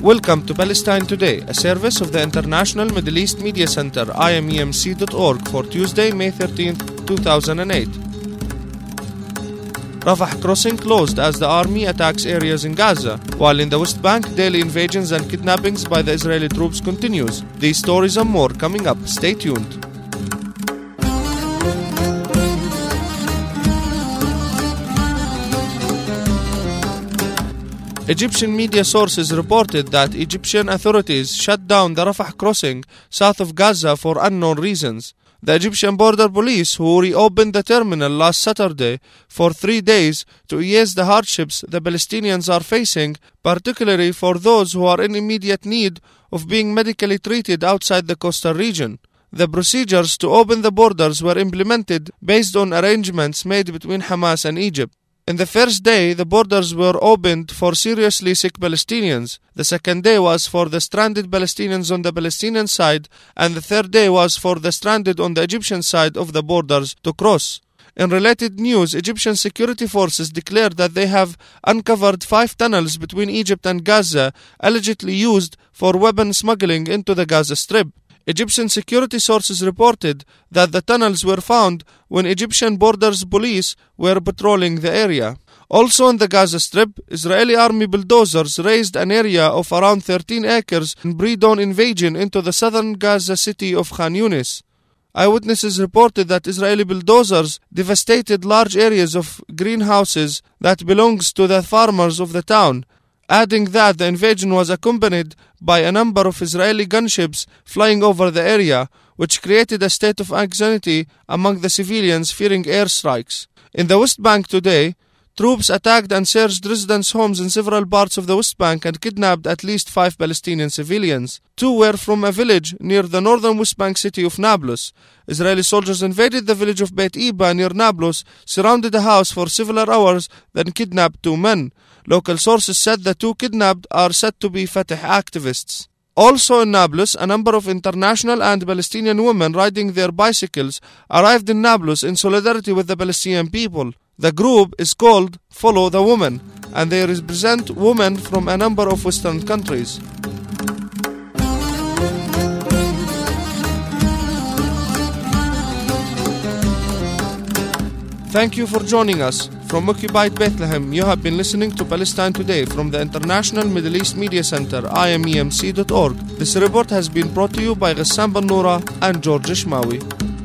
Welcome to Palestine Today, a service of the International Middle East Media Center, IMEMC.org, for Tuesday, May 13, 2008. Rafah crossing closed as the army attacks areas in Gaza, while in the West Bank, daily invasions and kidnappings by the Israeli troops continues. These stories and more coming up. Stay tuned. Egyptian media sources reported that Egyptian authorities shut down the Rafah crossing south of Gaza for unknown reasons. The Egyptian border police, who reopened the terminal last Saturday for 3 days to ease the hardships the Palestinians are facing, particularly for those who are in immediate need of being medically treated outside the coastal region. The procedures to open the borders were implemented based on arrangements made between Hamas and Egypt. In the first day, the borders were opened for seriously sick Palestinians. The second day was for the stranded Palestinians on the Palestinian side, and the third day was for the stranded on the Egyptian side of the borders to cross. In related news, Egyptian security forces declared that they have uncovered 5 tunnels between Egypt and Gaza, allegedly used for weapon smuggling into the Gaza Strip. Egyptian security sources reported that the tunnels were found when Egyptian borders police were patrolling the area. Also in the Gaza Strip, Israeli army bulldozers raised an area of around 13 acres in pre-dawn invasion into the southern Gaza city of Khan Yunis. Eyewitnesses reported that Israeli bulldozers devastated large areas of greenhouses that belongs to the farmers of the town, adding that the invasion was accompanied by a number of Israeli gunships flying over the area, which created a state of anxiety among the civilians fearing airstrikes. In the West Bank today, troops attacked and searched residents' homes in several parts of the West Bank and kidnapped at least 5 Palestinian civilians. 2 were from a village near the northern West Bank city of Nablus. Israeli soldiers invaded the village of Beit Eba near Nablus, surrounded a house for several hours, then kidnapped 2 men. Local sources said the 2 kidnapped are said to be Fatah activists. Also in Nablus, a number of international and Palestinian women riding their bicycles arrived in Nablus in solidarity with the Palestinian people. The group is called Follow the Woman, and they represent women from a number of Western countries. Thank you for joining us. From Occupied Bethlehem, you have been listening to Palestine Today from the International Middle East Media Center, IMEMC.org. This report has been brought to you by Ghassan Bannoura and George Ishmawi.